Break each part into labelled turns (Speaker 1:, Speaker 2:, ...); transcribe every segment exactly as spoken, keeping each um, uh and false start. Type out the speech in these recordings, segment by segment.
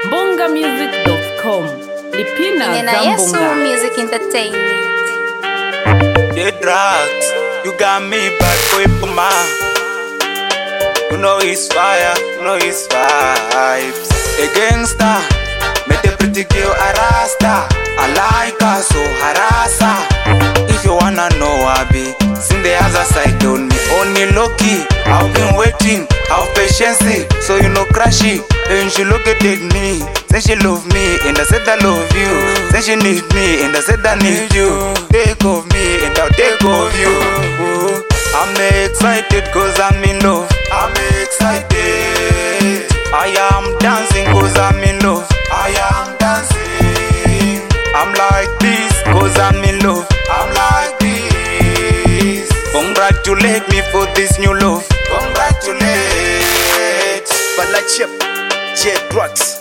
Speaker 1: bonga music dot com. Lipina
Speaker 2: Nina Yesu
Speaker 1: Zambonga.
Speaker 2: Music Entertainment.
Speaker 3: The drugs, you got me bad boy Puma. You know it's fire, you know it's vibes. A gangster, met a pretty girl a rasta. I like her so harassa. If you wanna know I be, sing the other side on me. Only lucky, I've been waiting, have patience, so you know crashy. And she look at me, say she love me, and I said I love you. Say she need me, and I said I need you. Take of me, and I'll take of you. Ooh, I'm excited cause I'm in love. I'm excited. I am dancing cause I'm in love. I am dancing. I'm like this cause I'm in love. I'm like this. Congratulate me for this new love. Congratulate.
Speaker 4: Balachep, J drugs.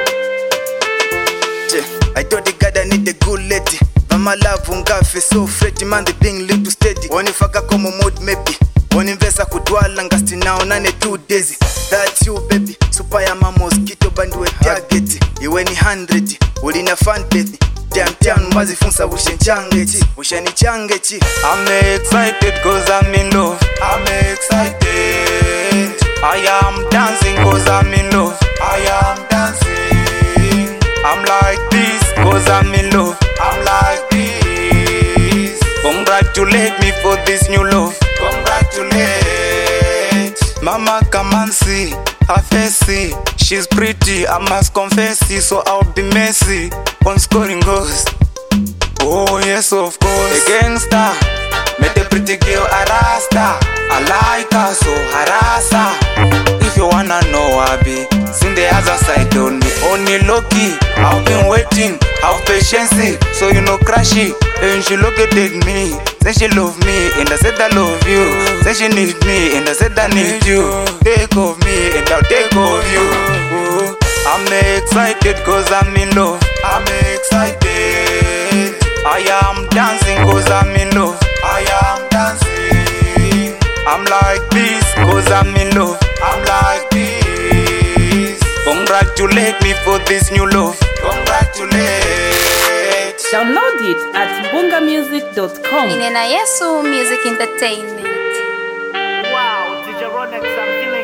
Speaker 4: J, I told the God I need a good lady. Mama love ungafe so fretty man the being little steady. Wanifaka como mood maybe. Waninvesa kudwala ngasti naonane two days. That's you baby. Super ya mosquito bandwe target. Iwe ni hundred. Ulina fan baby. Damn damn mazi funsa ushenchangeti. Ushenichangeti.
Speaker 3: I'm excited cause I'm in love. I'm excited. I am dancing cause I'm in love. I am dancing. I'm like this cause I'm in love. I'm like this. Congratulate me for this new love. Congratulate. Mama come and see her face. She's pretty, I must confess it, so I'll be messy on scoring goals. Oh yes, of course. A gangster, met a pretty girl a rasta. I like her so harassa. If you wanna know I be, sing the other side on me. Only lucky, I've been waiting, have patience, so you know crashy. And she look at me, say she love me, and I said I love you. Say she need me, and I said I need you. Take of me, and I'll take of you. Ooh, I'm excited cause I'm in love. I'm excited. I am dancing cause I'm in love. I am dancing. I'm like this cause I'm in love. I'm like this. Congratulate me for this new love. Congratulate.
Speaker 1: Download it at bonga music dot com.
Speaker 2: Nina Yesu Music Entertainment.
Speaker 5: Wow, D J Ronex, I'm feeling